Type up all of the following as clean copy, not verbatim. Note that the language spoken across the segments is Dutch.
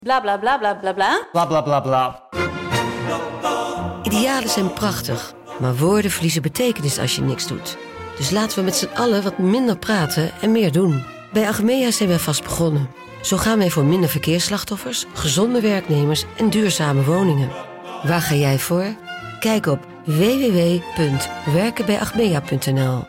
Bla bla bla bla bla bla. Bla bla bla bla. Idealen zijn prachtig, maar woorden verliezen betekenis als je niks doet. Dus laten we met z'n allen wat minder praten en meer doen. Bij Achmea zijn wij vast begonnen. Zo gaan wij voor minder verkeersslachtoffers, gezonde werknemers en duurzame woningen. Waar ga jij voor? Kijk op www.werkenbijachmea.nl.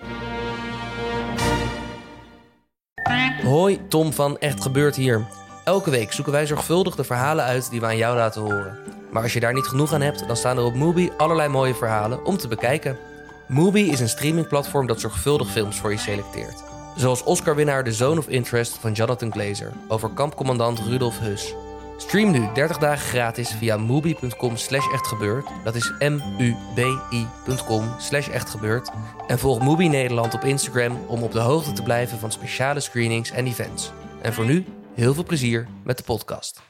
Hoi, Tom van Echt Gebeurd hier. Elke week zoeken wij zorgvuldig de verhalen uit die we aan jou laten horen. Maar als je daar niet genoeg aan hebt, dan staan er op Mubi allerlei mooie verhalen om te bekijken. Mubi is een streamingplatform dat zorgvuldig films voor je selecteert. Zoals Oscar-winnaar The Zone of Interest van Jonathan Glazer over kampcommandant Rudolf Höss. Stream nu 30 dagen gratis via mubi.com/echtgebeurd. Dat is mubi.com/echtgebeurd. En volg Mubi Nederland op Instagram om op de hoogte te blijven van speciale screenings en events. En voor nu, heel veel plezier met de podcast.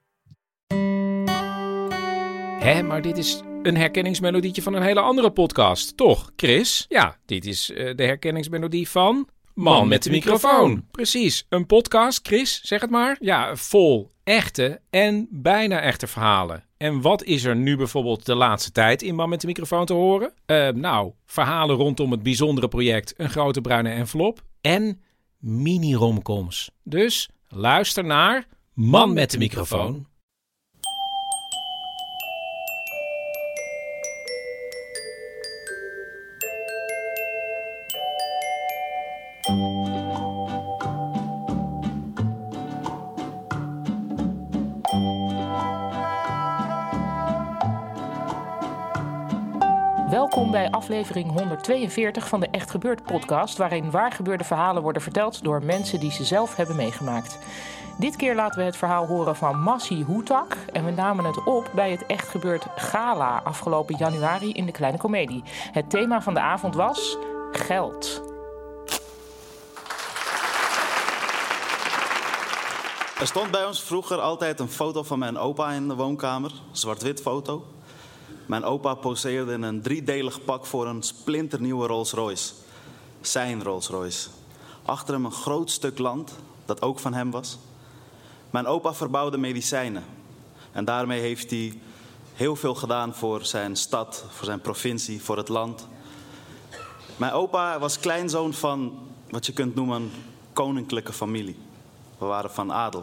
Maar dit is een herkenningsmelodietje van een hele andere podcast, toch, Chris? Ja, dit is de herkenningsmelodie van Man met de microfoon. Precies, een podcast, Chris, zeg het maar. Ja, vol echte en bijna echte verhalen. En wat is er nu bijvoorbeeld de laatste tijd in Man met de microfoon te horen? Verhalen rondom het bijzondere project Een Grote Bruine Envelop en mini-romcoms. Dus luister naar Man met de microfoon. Welkom bij aflevering 142 van de Echt Gebeurd podcast, waarin waargebeurde verhalen worden verteld door mensen die ze zelf hebben meegemaakt. Dit keer laten we het verhaal horen van Massi Hoetak en we namen het op bij het Echt Gebeurd Gala afgelopen januari in de Kleine Comedie. Het thema van de avond was geld. Er stond bij ons vroeger altijd een foto van mijn opa in de woonkamer, zwart-wit foto. Mijn opa poseerde in een 3-delig pak voor een splinternieuwe Rolls Royce. Zijn Rolls Royce. Achter hem een groot stuk land, dat ook van hem was. Mijn opa verbouwde medicijnen. En daarmee heeft hij heel veel gedaan voor zijn stad, voor zijn provincie, voor het land. Mijn opa was kleinzoon van wat je kunt noemen een koninklijke familie. We waren van adel.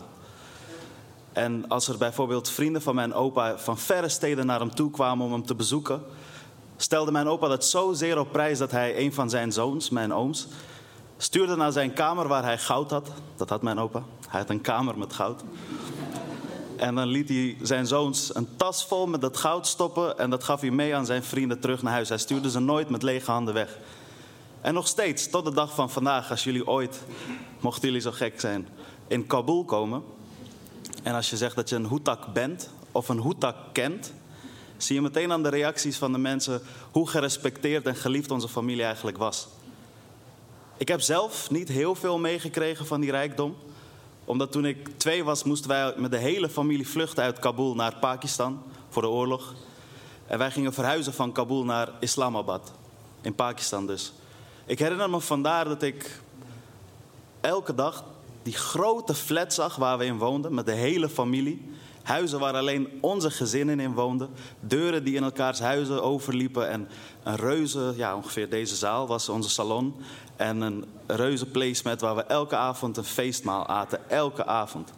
En als er bijvoorbeeld vrienden van mijn opa van verre steden naar hem toe kwamen om hem te bezoeken, stelde mijn opa dat zozeer op prijs dat hij een van zijn zoons, mijn ooms, stuurde naar zijn kamer waar hij goud had. Dat had mijn opa. Hij had een kamer met goud. En dan liet hij zijn zoons een tas vol met dat goud stoppen en dat gaf hij mee aan zijn vrienden terug naar huis. Hij stuurde ze nooit met lege handen weg. En nog steeds, tot de dag van vandaag, als jullie ooit, mochten jullie zo gek zijn, in Kabul komen. En als je zegt dat je een Hoetak bent of een Hoetak kent, zie je meteen aan de reacties van de mensen hoe gerespecteerd en geliefd onze familie eigenlijk was. Ik heb zelf niet heel veel meegekregen van die rijkdom. Omdat toen ik 2 was, moesten wij met de hele familie vluchten uit Kabul naar Pakistan voor de oorlog. En wij gingen verhuizen van Kabul naar Islamabad, in Pakistan dus. Ik herinner me vandaar dat ik elke dag die grote flat zag waar we in woonden, met de hele familie. Huizen waar alleen onze gezinnen in woonden. Deuren die in elkaars huizen overliepen. En een reuze, ongeveer deze zaal was onze salon. En een reuze placemat waar we elke avond een feestmaal aten. Elke avond.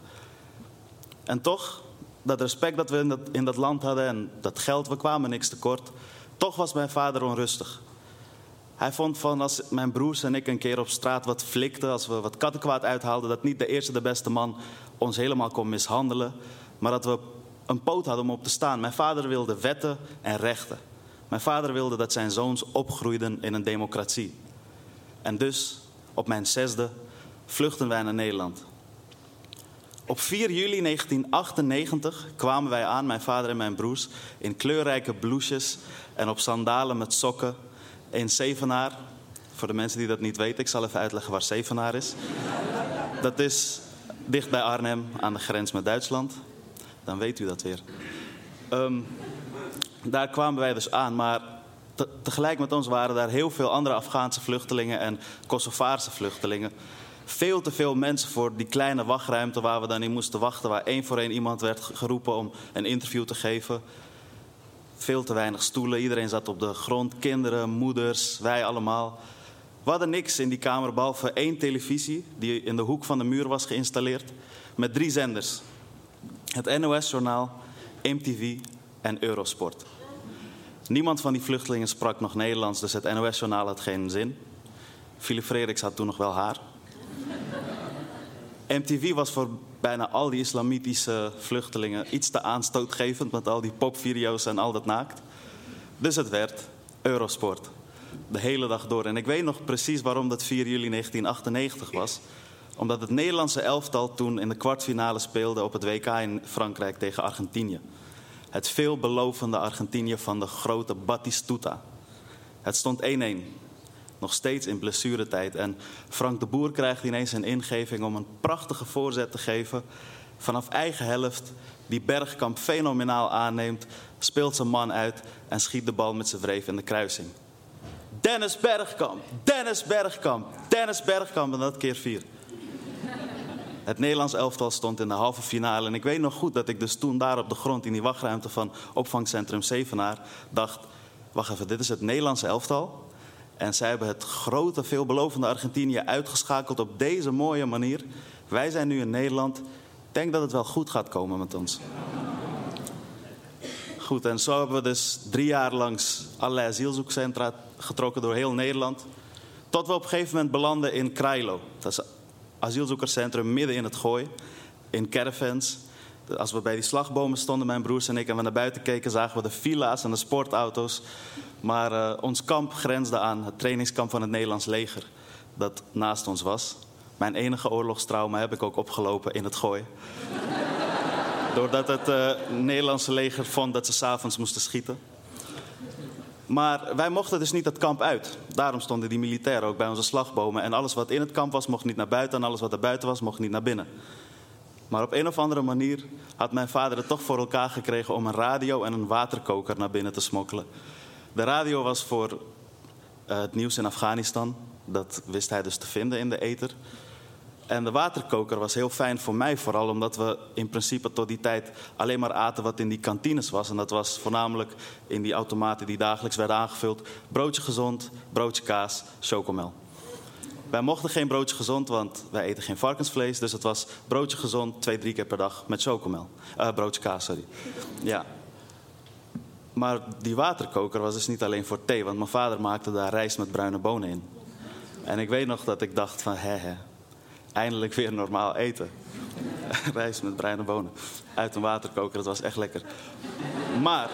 En toch, dat respect dat we in dat land hadden en dat geld, we kwamen niks tekort. Toch was mijn vader onrustig. Hij vond van als mijn broers en ik een keer op straat wat flikten, als we wat kattenkwaad uithaalden, dat niet de eerste de beste man ons helemaal kon mishandelen, maar dat we een poot hadden om op te staan. Mijn vader wilde wetten en rechten. Mijn vader wilde dat zijn zoons opgroeiden in een democratie. En dus, op mijn 6e, vluchten wij naar Nederland. Op 4 juli 1998 kwamen wij aan, mijn vader en mijn broers, in kleurrijke blouses en op sandalen met sokken in Zevenaar. Voor de mensen die dat niet weten, ik zal even uitleggen waar Zevenaar is. Dat is dicht bij Arnhem, aan de grens met Duitsland. Dan weet u dat weer. Daar kwamen wij dus aan, maar tegelijk met ons waren daar heel veel andere Afghaanse vluchtelingen en Kosovaarse vluchtelingen. Veel te veel mensen voor die kleine wachtruimte waar we dan in moesten wachten. Waar 1 voor 1 iemand werd geroepen om een interview te geven. Veel te weinig stoelen. Iedereen zat op de grond. Kinderen, moeders, wij allemaal. We hadden niks in die kamer behalve 1 televisie die in de hoek van de muur was geïnstalleerd. Met 3 zenders. Het NOS-journaal, MTV en Eurosport. Niemand van die vluchtelingen sprak nog Nederlands, dus het NOS-journaal had geen zin. Philip Frederiks had toen nog wel haar. MTV was voor bijna al die islamitische vluchtelingen iets te aanstootgevend met al die popvideo's en al dat naakt. Dus het werd Eurosport. De hele dag door. En ik weet nog precies waarom dat 4 juli 1998 was. Omdat het Nederlandse elftal toen in de kwartfinale speelde op het WK in Frankrijk tegen Argentinië. Het veelbelovende Argentinië van de grote Batistuta. Het stond 1-1. Nog steeds in blessuretijd. En Frank de Boer krijgt ineens een ingeving om een prachtige voorzet te geven. Vanaf eigen helft, die Bergkamp fenomenaal aanneemt, speelt zijn man uit en schiet de bal met zijn wreef in de kruising. Dennis Bergkamp, Dennis Bergkamp, Dennis Bergkamp en dat keer 4. Het Nederlands elftal stond in de halve finale. En ik weet nog goed dat ik dus toen daar op de grond in die wachtruimte van opvangcentrum Zevenaar dacht, wacht even, dit is het Nederlandse elftal. En zij hebben het grote, veelbelovende Argentinië uitgeschakeld op deze mooie manier. Wij zijn nu in Nederland. Ik denk dat het wel goed gaat komen met ons. Goed, en zo hebben we dus 3 jaar langs allerlei asielzoekcentra getrokken door heel Nederland. Tot we op een gegeven moment belanden in Krailo. Dat is een asielzoekerscentrum midden in het Gooi. In caravans. Als we bij die slagbomen stonden, mijn broers en ik, en we naar buiten keken, zagen we de villa's en de sportauto's. Maar ons kamp grensde aan het trainingskamp van het Nederlands leger. Dat naast ons was. Mijn enige oorlogstrauma heb ik ook opgelopen in het Gooi. Doordat het Nederlandse leger vond dat ze 's avonds moesten schieten. Maar wij mochten dus niet het kamp uit. Daarom stonden die militairen ook bij onze slagbomen. En alles wat in het kamp was, mocht niet naar buiten. En alles wat er buiten was, mocht niet naar binnen. Maar op een of andere manier had mijn vader het toch voor elkaar gekregen om een radio en een waterkoker naar binnen te smokkelen. De radio was voor het nieuws in Afghanistan. Dat wist hij dus te vinden in de ether. En de waterkoker was heel fijn voor mij vooral, omdat we in principe tot die tijd alleen maar aten wat in die kantines was. En dat was voornamelijk in die automaten die dagelijks werden aangevuld. Broodje gezond, broodje kaas, chocomel. Wij mochten geen broodje gezond, want wij eten geen varkensvlees. Dus het was broodje gezond 2-3 keer per dag met chocomel. Broodje kaas, sorry. Ja. Maar die waterkoker was dus niet alleen voor thee, want mijn vader maakte daar rijst met bruine bonen in. En ik weet nog dat ik dacht van, eindelijk weer normaal eten. Rijst met bruine bonen. Uit een waterkoker, dat was echt lekker. Maar,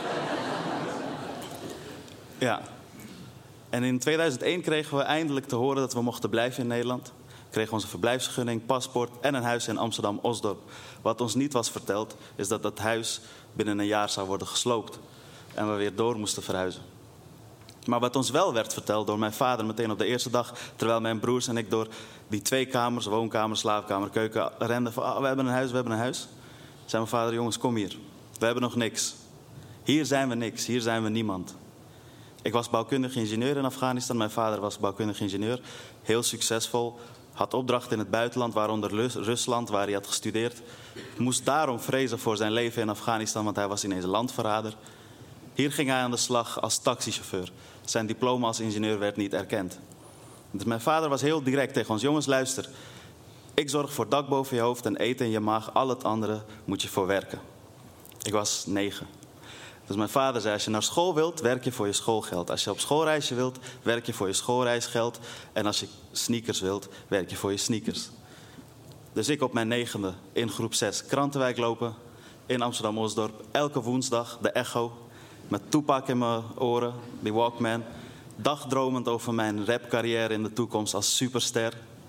ja. En in 2001 kregen we eindelijk te horen dat we mochten blijven in Nederland. We kregen onze verblijfsvergunning, paspoort en een huis in Amsterdam-Osdorp. Wat ons niet was verteld, is dat dat huis binnen een jaar zou worden gesloopt. En we weer door moesten verhuizen. Maar wat ons wel werd verteld door mijn vader meteen op de eerste dag, terwijl mijn broers en ik door die 2 kamers, woonkamer, slaapkamer, keuken, renden van, we hebben een huis, we hebben een huis. Zei mijn vader, jongens, kom hier. We hebben nog niks. Hier zijn we niks, hier zijn we niemand. Ik was bouwkundig ingenieur in Afghanistan. Mijn vader was bouwkundig ingenieur. Heel succesvol. Had opdrachten in het buitenland, waaronder Rusland, waar hij had gestudeerd. Moest daarom vrezen voor zijn leven in Afghanistan, want hij was ineens landverrader. Hier ging hij aan de slag als taxichauffeur. Zijn diploma als ingenieur werd niet erkend. Dus mijn vader was heel direct tegen ons. Jongens, luister. Ik zorg voor dak boven je hoofd en eten in je maag. Al het andere moet je voor werken. Ik was 9. Dus mijn vader zei, als je naar school wilt, werk je voor je schoolgeld. Als je op schoolreisje wilt, werk je voor je schoolreisgeld. En als je sneakers wilt, werk je voor je sneakers. Dus ik op mijn 9e in groep 6 Krantenwijk lopen. In Amsterdam-Osdorp. Elke woensdag de Echo. Met Tupac in mijn oren, die Walkman. Dagdromend over mijn rapcarrière in de toekomst als superster.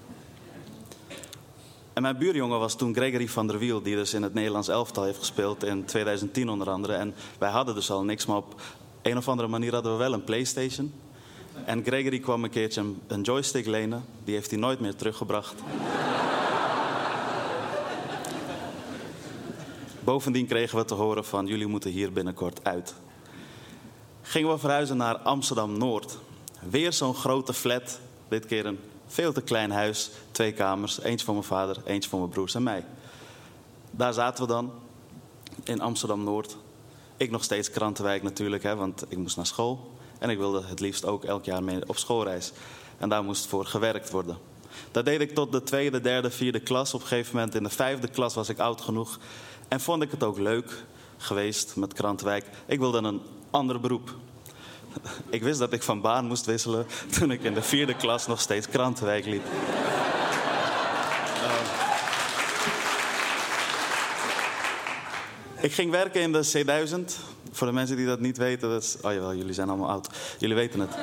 En mijn buurjongen was toen Gregory van der Wiel, die dus in het Nederlands elftal heeft gespeeld in 2010 onder andere. En wij hadden dus al niks, maar op een of andere manier hadden we wel een PlayStation. En Gregory kwam een keertje een joystick lenen. Die heeft hij nooit meer teruggebracht. Bovendien kregen we te horen van, jullie moeten hier binnenkort uit. Gingen we verhuizen naar Amsterdam-Noord. Weer zo'n grote flat, dit keer een Veel te klein huis, 2 kamers. Eentje voor mijn vader, eentje voor mijn broers en mij. Daar zaten we dan, in Amsterdam-Noord. Ik nog steeds Krantenwijk natuurlijk, want ik moest naar school. En ik wilde het liefst ook elk jaar mee op schoolreis. En daar moest voor gewerkt worden. Dat deed ik tot de 2e, 3e, 4e klas. Op een gegeven moment in de 5e klas was ik oud genoeg. En vond ik het ook leuk geweest met Krantenwijk. Ik wilde een ander beroep. Ik wist dat ik van baan moest wisselen toen ik in de 4e klas nog steeds Krantenwijk liep. Ik ging werken in de C1000. Voor de mensen die dat niet weten, dat is... Oh jawel, jullie zijn allemaal oud. Jullie weten het.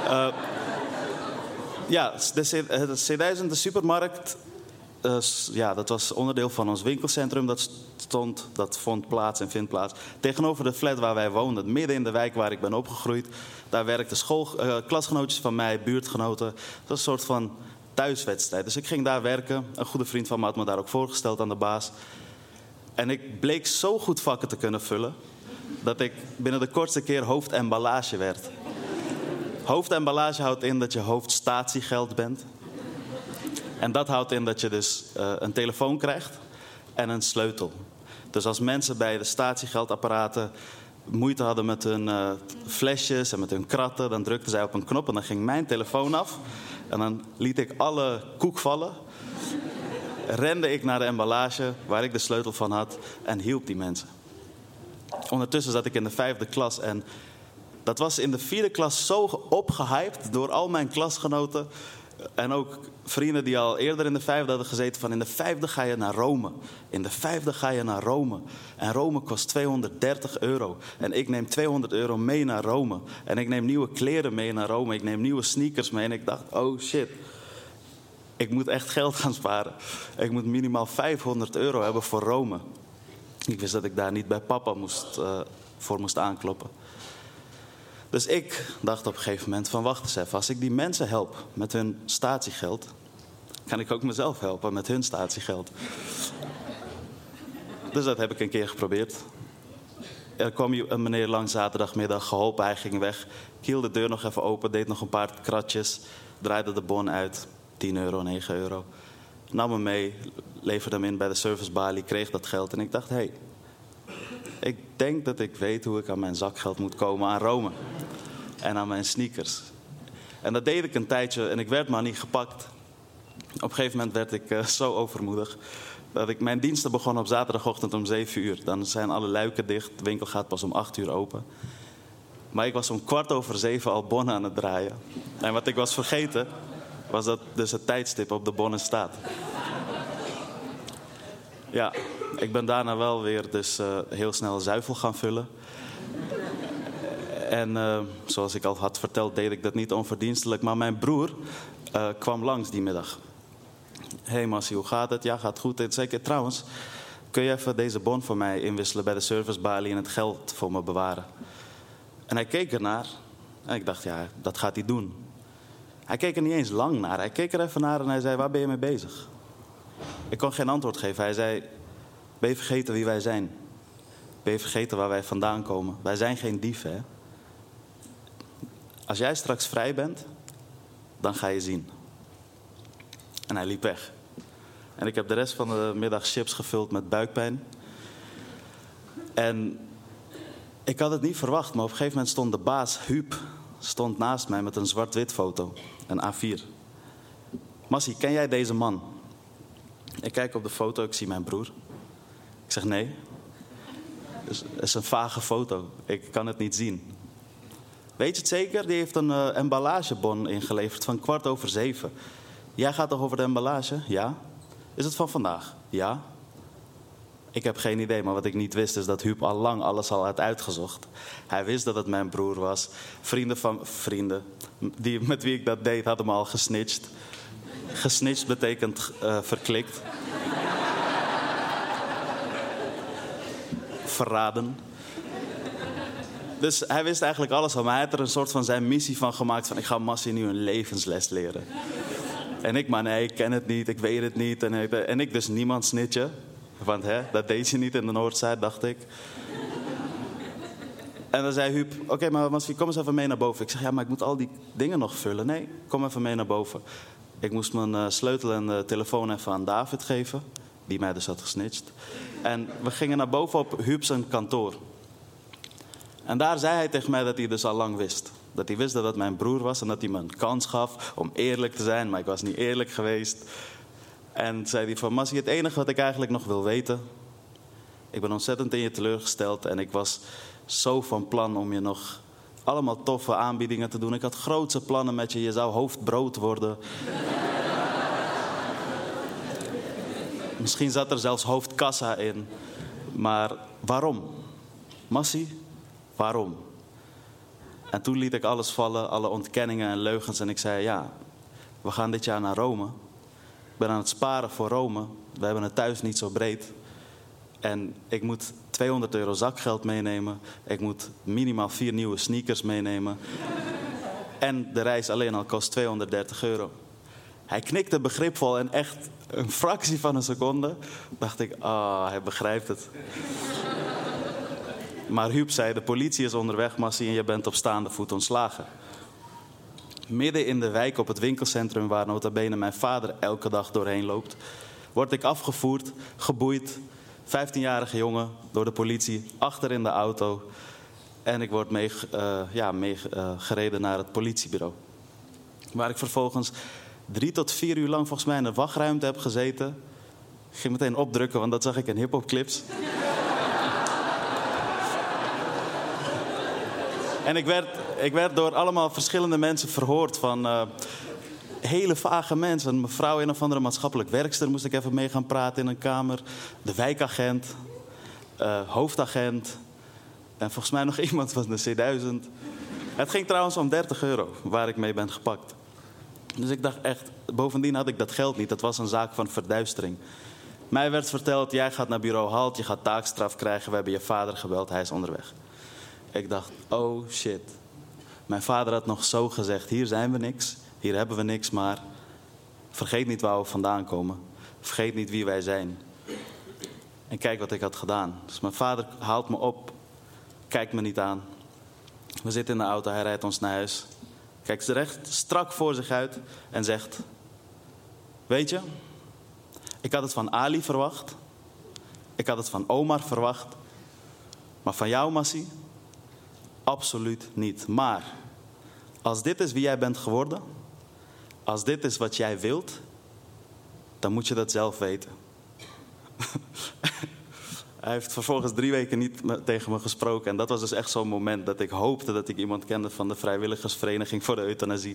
Ja, de C1000, de supermarkt... dat was onderdeel van ons winkelcentrum. Dat vond plaats en vindt plaats. Tegenover de flat waar wij woonden, midden in de wijk waar ik ben opgegroeid. Daar werkten klasgenootjes van mij, buurtgenoten. Dat was een soort van thuiswedstrijd. Dus ik ging daar werken. Een goede vriend van me had me daar ook voorgesteld aan de baas. En ik bleek zo goed vakken te kunnen vullen... dat ik binnen de kortste keer hoofdemballage werd. Hoofdemballage houdt in dat je hoofdstatiegeld bent. En dat houdt in dat je dus een telefoon krijgt en een sleutel. Dus als mensen bij de statiegeldapparaten moeite hadden met hun flesjes en met hun kratten... dan drukten zij op een knop en dan ging mijn telefoon af. En dan liet ik alle koek vallen. Rende ik naar de emballage waar ik de sleutel van had en hielp die mensen. Ondertussen zat ik in de 5e klas en dat was in de 4e klas zo opgehyped door al mijn klasgenoten... En ook vrienden die al eerder in de 5e hadden gezeten... van in de 5e ga je naar Rome. In de 5e ga je naar Rome. En Rome kost €230. En ik neem €200 mee naar Rome. En ik neem nieuwe kleren mee naar Rome. Ik neem nieuwe sneakers mee. En ik dacht, oh shit. Ik moet echt geld gaan sparen. Ik moet minimaal €500 hebben voor Rome. Ik wist dat ik daar niet bij papa voor moest aankloppen. Dus ik dacht op een gegeven moment van wacht eens even. Als ik die mensen help met hun statiegeld... kan ik ook mezelf helpen met hun statiegeld. Dus dat heb ik een keer geprobeerd. Er kwam een meneer langs zaterdagmiddag, geholpen, hij ging weg. Ik hield de deur nog even open, deed nog een paar kratjes. Draaide de bon uit, €10, €9. Nam hem mee, leverde hem in bij de servicebalie, kreeg dat geld. En ik dacht, hé, ik denk dat ik weet hoe ik aan mijn zakgeld moet komen aan Rome. En aan mijn sneakers. En dat deed ik een tijdje en ik werd maar niet gepakt. Op een gegeven moment werd ik zo overmoedig... dat ik mijn diensten begon op zaterdagochtend om 7 uur. Dan zijn alle luiken dicht, de winkel gaat pas om 8 uur open. Maar ik was om 7:15 al bonnen aan het draaien. En wat ik was vergeten, was dat dus het tijdstip op de bonnen staat. Ja, ik ben daarna wel weer dus heel snel zuivel gaan vullen. En zoals ik al had verteld, deed ik dat niet onverdienstelijk. Maar mijn broer kwam langs die middag. Hé Massie, hoe gaat het? Ja, gaat goed. Zeker. Trouwens, kun je even deze bon voor mij inwisselen bij de servicebalie en het geld voor me bewaren? En hij keek ernaar. En ik dacht, ja, dat gaat hij doen. Hij keek er niet eens lang naar. Hij keek er even naar en hij zei, waar ben je mee bezig? Ik kon geen antwoord geven. Hij zei, ben je vergeten wie wij zijn? Ben je vergeten waar wij vandaan komen? Wij zijn geen dieven, hè? Als jij straks vrij bent, dan ga je zien. En hij liep weg. En ik heb de rest van de middag chips gevuld met buikpijn. En ik had het niet verwacht, maar op een gegeven moment stond de baas, Huub, stond naast mij met een zwart-wit foto. Een A4. Massie, ken jij deze man? Ik kijk op de foto, ik zie mijn broer. Ik zeg nee. Het is een vage foto. Ik kan het niet zien. Weet je het zeker? Die heeft een emballagebon ingeleverd van 7:15. Jij gaat toch over de emballage? Ja. Is het van vandaag? Ja. Ik heb geen idee, maar wat ik niet wist is dat Huub al lang alles al had uitgezocht. Hij wist dat het mijn broer was. Vrienden met wie ik dat deed, hadden me al gesnitcht. Gesnitcht betekent verklikt. Verraden. Dus hij wist eigenlijk alles al, maar hij had er een soort van zijn missie van gemaakt van ik ga Massie nu een levensles leren. En ik, maar nee, ik ken het niet, ik weet het niet. En ik dus niemand snitchen. Want dat deed je niet in de Noordzij, dacht ik. En dan zei Huub, oké, maar Massie, kom eens even mee naar boven. Ik zeg, ja, maar ik moet al die dingen nog vullen. Nee, kom even mee naar boven. Ik moest mijn sleutel en de telefoon even aan David geven, die mij dus had gesnitcht. En we gingen naar boven op Huub zijn kantoor. En daar zei hij tegen mij dat hij dus al lang wist. Dat hij wist dat het mijn broer was en dat hij me een kans gaf om eerlijk te zijn. Maar ik was niet eerlijk geweest. En zei hij van, Massie, het enige wat ik eigenlijk nog wil weten. Ik ben ontzettend in je teleurgesteld en ik was zo van plan om je nog allemaal toffe aanbiedingen te doen. Ik had grootse plannen met je. Je zou hoofdbrood worden. Misschien zat er zelfs hoofdkassa in. Maar waarom? Massie, waarom? En toen liet ik alles vallen, alle ontkenningen en leugens. En ik zei, ja, we gaan dit jaar naar Rome. Ik ben aan het sparen voor Rome. We hebben het thuis niet zo breed. En ik moet €200 zakgeld meenemen. Ik moet minimaal 4 nieuwe sneakers meenemen. En de reis alleen al kost €230. Hij knikte begripvol en echt een fractie van een seconde dacht ik, hij begrijpt het. Maar Huub zei, de politie is onderweg, Massie, en je bent op staande voet ontslagen. Midden in de wijk op het winkelcentrum waar nota bene mijn vader elke dag doorheen loopt, word ik afgevoerd, geboeid, 15-jarige jongen, door de politie, achter in de auto. En ik word gereden naar het politiebureau. Waar ik vervolgens 3 tot 4 uur lang volgens mij in de wachtruimte heb gezeten. Ik ging meteen opdrukken, want dat zag ik in hiphopclips. En ik werd door allemaal verschillende mensen verhoord van hele vage mensen. Een mevrouw, een of andere maatschappelijk werkster, moest ik even mee gaan praten in een kamer. De wijkagent, hoofdagent en volgens mij nog iemand van de C1000. Het ging trouwens om €30 waar ik mee ben gepakt. Dus ik dacht echt, bovendien had ik dat geld niet. Dat was een zaak van verduistering. Mij werd verteld, jij gaat naar bureau Halt, je gaat taakstraf krijgen. We hebben je vader gebeld, hij is onderweg. Ik dacht, oh shit. Mijn vader had nog zo gezegd, hier zijn we niks, hier hebben we niks, maar vergeet niet waar we vandaan komen. Vergeet niet wie wij zijn. En kijk wat ik had gedaan. Dus mijn vader haalt me op, kijkt me niet aan. We zitten in de auto, hij rijdt ons naar huis. Kijkt ze recht strak voor zich uit en zegt, weet je, ik had het van Ali verwacht. Ik had het van Omar verwacht. Maar van jou, Massie, absoluut niet. Maar als dit is wie jij bent geworden, als dit is wat jij wilt, dan moet je dat zelf weten. Hij heeft vervolgens 3 weken niet tegen me gesproken. En dat was dus echt zo'n moment dat ik hoopte dat ik iemand kende van de vrijwilligersvereniging voor de euthanasie.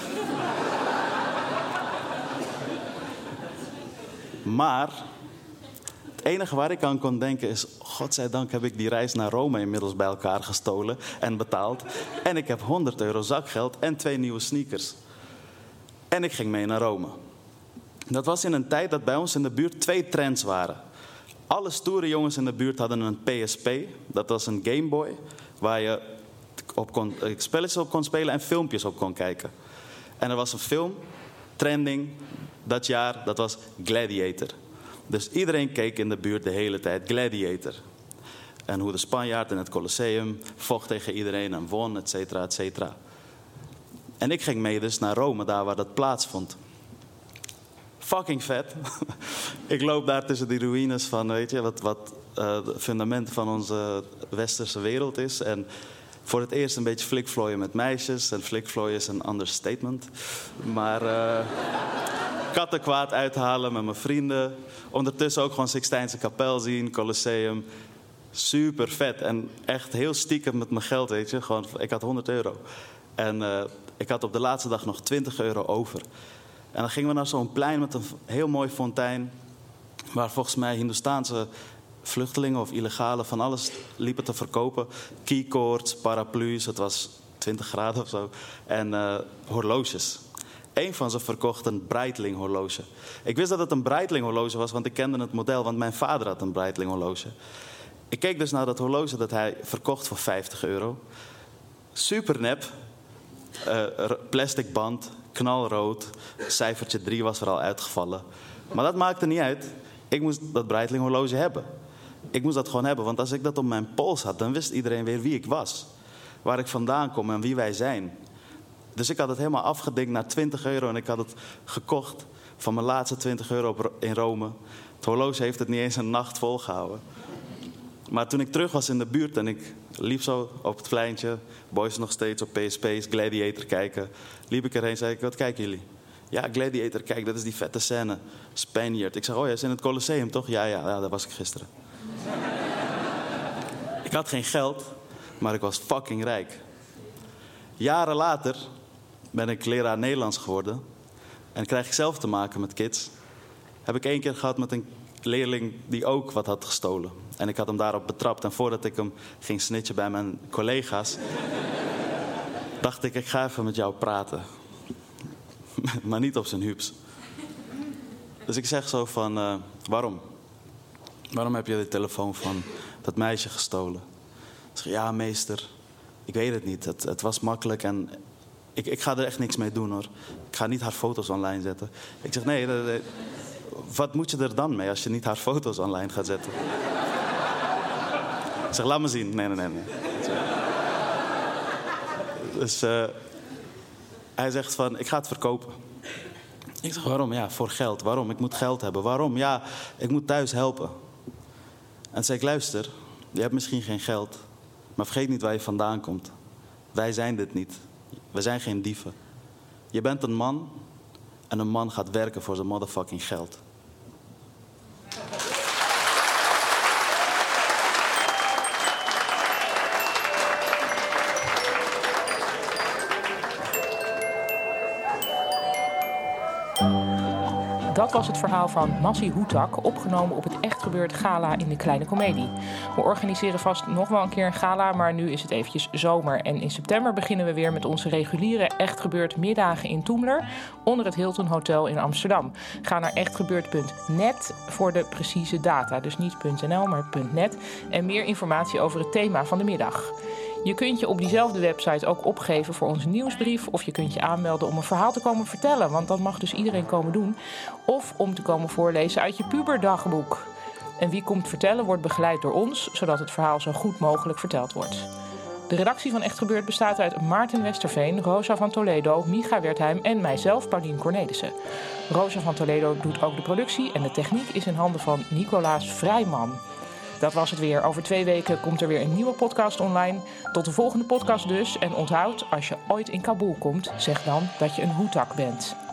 Maar het enige waar ik aan kon denken is, godzijdank heb ik die reis naar Rome inmiddels bij elkaar gestolen en betaald. En ik heb €100 zakgeld en 2 nieuwe sneakers. En ik ging mee naar Rome. Dat was in een tijd dat bij ons in de buurt 2 trends waren. Alle stoere jongens in de buurt hadden een PSP. Dat was een Game Boy waar je spelletjes op kon spelen en filmpjes op kon kijken. En er was een film, trending, dat jaar, dat was Gladiator. Dus iedereen keek in de buurt de hele tijd Gladiator. En hoe de Spanjaard in het Colosseum vocht tegen iedereen en won, et cetera, et cetera. En ik ging mee dus naar Rome, daar waar dat plaatsvond. Fucking vet. Ik loop daar tussen die ruïnes van, weet je, wat het fundament van onze westerse wereld is. En voor het eerst een beetje flikvlooien met meisjes. En flikvlooien is een understatement. Maar kattenkwaad uithalen met mijn vrienden. Ondertussen ook gewoon Sixtijnse Kapel zien, Colosseum. Super vet. En echt heel stiekem met mijn geld, weet je. Gewoon, ik had €100. En ik had op de laatste dag nog €20 over. En dan gingen we naar zo'n plein met een heel mooi fontein. Waar volgens mij Hindoestaanse vluchtelingen of illegalen van alles liepen te verkopen. Keycords, paraplu's, het was 20 graden of zo. En horloges. Eén van ze verkocht een Breitling horloge. Ik wist dat het een Breitling horloge was, want ik kende het model. Want mijn vader had een Breitling horloge. Ik keek dus naar dat horloge dat hij verkocht voor €50. Super nep. Plastic band, knalrood. Cijfertje 3 was er al uitgevallen. Maar dat maakte niet uit. Ik moest dat Breitling horloge hebben. Ik moest dat gewoon hebben, want als ik dat op mijn pols had, dan wist iedereen weer wie ik was. Waar ik vandaan kom en wie wij zijn. Dus ik had het helemaal afgedinkt naar €20 en ik had het gekocht van mijn laatste €20 in Rome. Het horloge heeft het niet eens een nacht volgehouden. Maar toen ik terug was in de buurt en ik liep zo op het pleintje, boys nog steeds op PSP's, Gladiator kijken, liep ik erheen en zei ik, wat kijken jullie? Ja, Gladiator, kijk, dat is die vette scène. Spaniard. Ik zeg, oh ja, is in het Colosseum, toch? Ja, daar was ik gisteren. Ik had geen geld, maar ik was fucking rijk. Jaren later ben ik leraar Nederlands geworden en krijg ik zelf te maken met kids. Heb ik 1 keer gehad met een leerling die ook wat had gestolen. En ik had hem daarop betrapt. En voordat ik hem ging snitchen bij mijn collega's, dacht ik ga even met jou praten. Maar niet op zijn hups. Dus ik zeg zo van, waarom? Waarom heb je de telefoon van dat meisje gestolen? Ik zeg, ja meester, ik weet het niet. Het was makkelijk en ik ga er echt niks mee doen hoor. Ik ga niet haar foto's online zetten. Ik zeg, nee, wat moet je er dan mee als je niet haar foto's online gaat zetten? Ik zeg, laat me zien. Nee. Dus hij zegt van, ik ga het verkopen. Ik zeg, waarom? Ja, voor geld. Waarom? Ik moet geld hebben. Waarom? Ja, ik moet thuis helpen. En zei ik, luister, je hebt misschien geen geld, maar vergeet niet waar je vandaan komt. Wij zijn dit niet. We zijn geen dieven. Je bent een man en een man gaat werken voor zijn motherfucking geld. Dat was het verhaal van Massi Houtak, opgenomen op het Echt Gebeurd Gala in de Kleine Comedie. We organiseren vast nog wel een keer een gala, maar nu is het eventjes zomer. En in september beginnen we weer met onze reguliere Echt Gebeurd middagen in Toemler, onder het Hilton Hotel in Amsterdam. Ga naar echtgebeurd.net voor de precieze data, dus niet .nl, maar .net. En meer informatie over het thema van de middag. Je kunt je op diezelfde website ook opgeven voor onze nieuwsbrief. Of je kunt je aanmelden om een verhaal te komen vertellen. Want dat mag dus iedereen komen doen. Of om te komen voorlezen uit je puberdagboek. En wie komt vertellen wordt begeleid door ons, zodat het verhaal zo goed mogelijk verteld wordt. De redactie van Echt Gebeurd bestaat uit Maarten Westerveen, Rosa van Toledo, Micha Wertheim en mijzelf, Paulien Cornelissen. Rosa van Toledo doet ook de productie en de techniek is in handen van Nicolaas Vrijman. Dat was het weer. Over 2 weken komt er weer een nieuwe podcast online. Tot de volgende podcast dus. En onthoud, als je ooit in Kabul komt, zeg dan dat je een Houtak bent.